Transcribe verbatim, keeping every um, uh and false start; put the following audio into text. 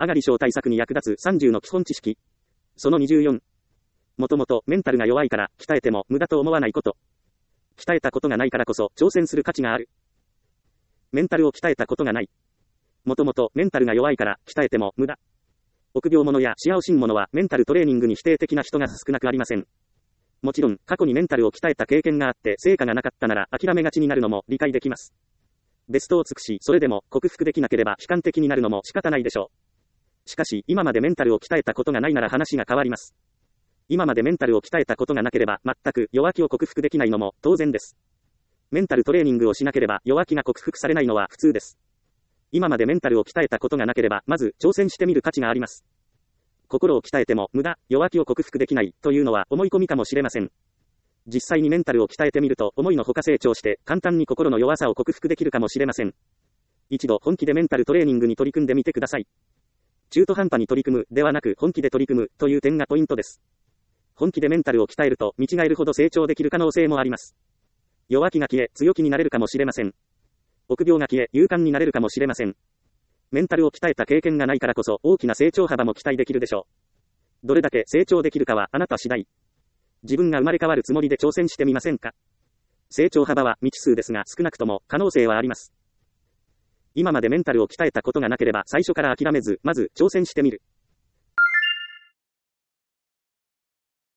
上がり症対策に役立つさんじゅうの基本知識。そのにじゅうよん。もともとメンタルが弱いから鍛えても無駄と思わないこと。鍛えたことがないからこそ挑戦する価値がある。メンタルを鍛えたことがない。もともとメンタルが弱いから鍛えても無駄。臆病者や視野しん者はメンタルトレーニングに否定的な人が少なくありません。もちろん過去にメンタルを鍛えた経験があって成果がなかったなら諦めがちになるのも理解できます。ベストを尽くしそれでも克服できなければ悲観的になるのも仕方ないでしょう。しかし今までメンタルを鍛えたことがないなら話が変わります。今までメンタルを鍛えたことがなければ全く弱気を克服できないのも当然です。メンタルトレーニングをしなければ弱気が克服されないのは普通です。今までメンタルを鍛えたことがなければまず挑戦してみる価値があります。心を鍛えても無駄、弱気を克服できないというのは思い込みかもしれません。実際にメンタルを鍛えてみると思いのほか成長して簡単に心の弱さを克服できるかもしれません。一度本気でメンタルトレーニングに取り組んでみてください。中途半端に取り組むではなく本気で取り組むという点がポイントです。本気でメンタルを鍛えると見違えるほど成長できる可能性もあります。弱気が消え強気になれるかもしれません。臆病が消え勇敢になれるかもしれません。メンタルを鍛えた経験がないからこそ大きな成長幅も期待できるでしょう。どれだけ成長できるかはあなた次第。自分が生まれ変わるつもりで挑戦してみませんか。成長幅は未知数ですが少なくとも可能性はあります。今までメンタルを鍛えたことがなければ最初から諦めずまず挑戦してみる。